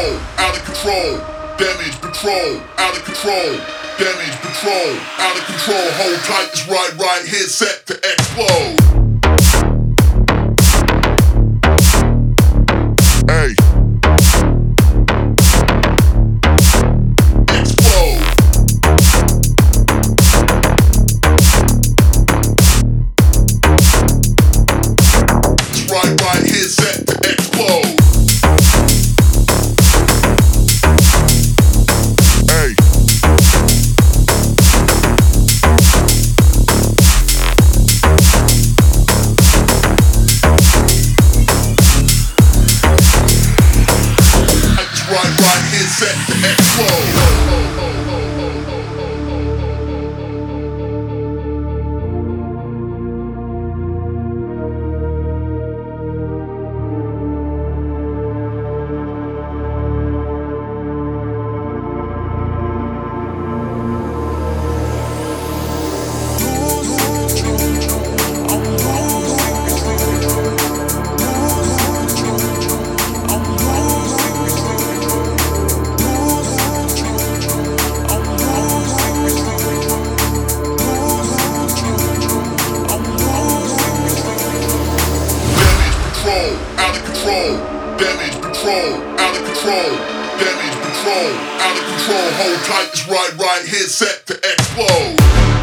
control, out of control. Damage patrol, out of control. Damage patrol, out of control. Hold tight, it's right, hit set to explode. Hey. Explode. It's right, hit set to explode. Hey. Right, hit set to explode. Out of control, damage patrol, out of control, damage patrol, out of control. Hold tight, it's right, hit set to explode.